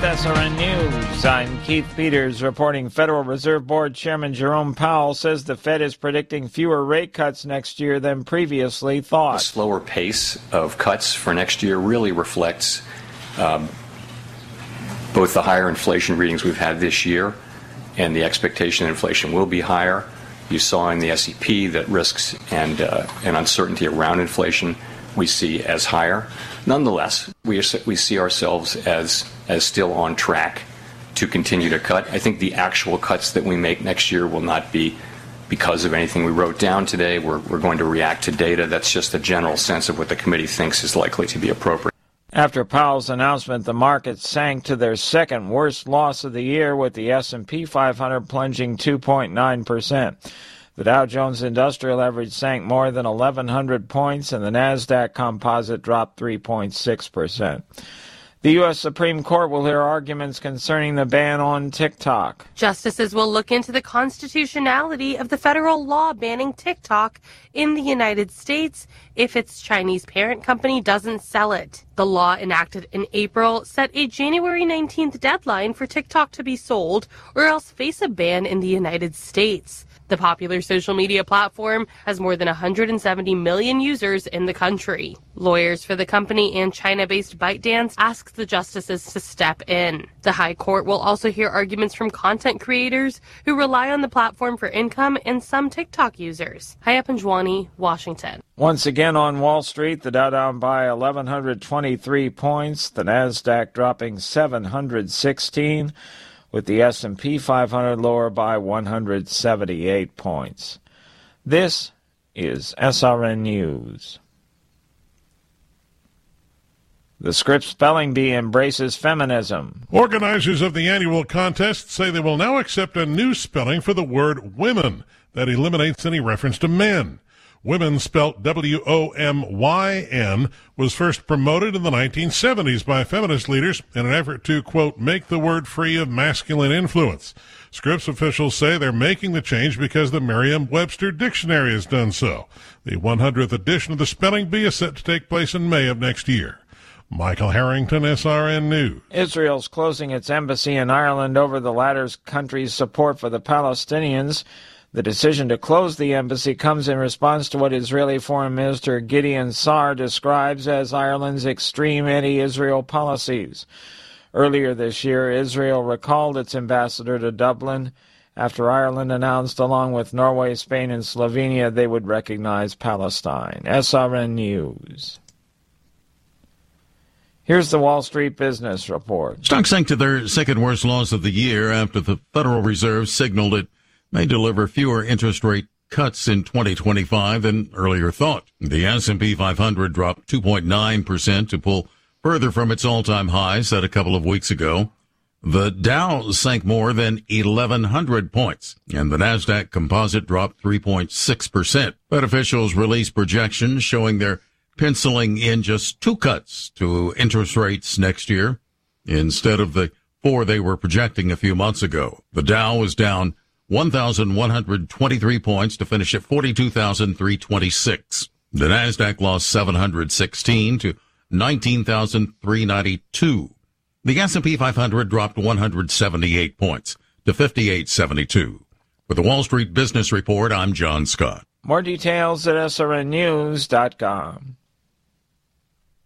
SRN News. I'm Keith Peters reporting Federal Reserve Board Chairman Jerome Powell says the Fed is predicting fewer rate cuts next year than previously thought. The slower pace of cuts for next year really reflects both the higher inflation readings we've had this year and the expectation that inflation will be higher. You saw in the SEP that risks and uncertainty around inflation we see as higher. Nonetheless, we see ourselves as still on track to continue to cut. I think the actual cuts that we make next year will not be because of anything we wrote down today. We're going to react to data. That's just a general sense of what the committee thinks is likely to be appropriate. After Powell's announcement, the markets sank to their second worst loss of the year, with the S&P 500 plunging 2.9%. The Dow Jones Industrial Average sank more than 1,100 points, and the NASDAQ Composite dropped 3.6%. The U.S. Supreme Court will hear arguments concerning the ban on TikTok. Justices will look into the constitutionality of the federal law banning TikTok in the United States if its Chinese parent company doesn't sell it. The law, enacted in April, set a January 19th deadline for TikTok to be sold or else face a ban in the United States. The popular social media platform has more than 170 million users in the country. Lawyers for the company and China-based ByteDance asked the justices to step in. The High Court will also hear arguments from content creators who rely on the platform for income and some TikTok users. Haya Panjwani, Washington. Once again on Wall Street, the Dow down by 1,123 points, the NASDAQ dropping 716, with the S&P 500 lower by 178 points. This is SRN News. The Scripps Spelling Bee embraces feminism. Organizers of the annual contest say they will now accept a new spelling for the word women that eliminates any reference to men. Women, spelt W-O-M-Y-N, was first promoted in the 1970s by feminist leaders in an effort to, quote, make the word free of masculine influence. Scripps officials say they're making the change because the Merriam-Webster Dictionary has done so. The 100th edition of the Spelling Bee is set to take place in May of next year. Michael Harrington, SRN News. Israel's closing its embassy in Ireland over the latter country's support for the Palestinians. The decision to close the embassy comes in response to what Israeli Foreign Minister Gideon Sa'ar describes as Ireland's extreme anti-Israel policies. Earlier this year, Israel recalled its ambassador to Dublin after Ireland announced, along with Norway, Spain, and Slovenia, they would recognize Palestine. SRN News. Here's the Wall Street Business Report. Stocks sank to their second worst loss of the year after the Federal Reserve signaled it may deliver fewer interest rate cuts in 2025 than earlier thought. The S&P 500 dropped 2.9% to pull further from its all-time high set a couple of weeks ago. The Dow sank more than 1,100 points, and the NASDAQ Composite dropped 3.6%. But officials released projections showing they're penciling in just 2 cuts to interest rates next year instead of the 4 they were projecting a few months ago. The Dow was down 1,123 points to finish at 42,326. The NASDAQ lost 716 to 19,392. The S&P 500 dropped 178 points to 5872. With the Wall Street Business Report, I'm John Scott. More details at srnnews.com.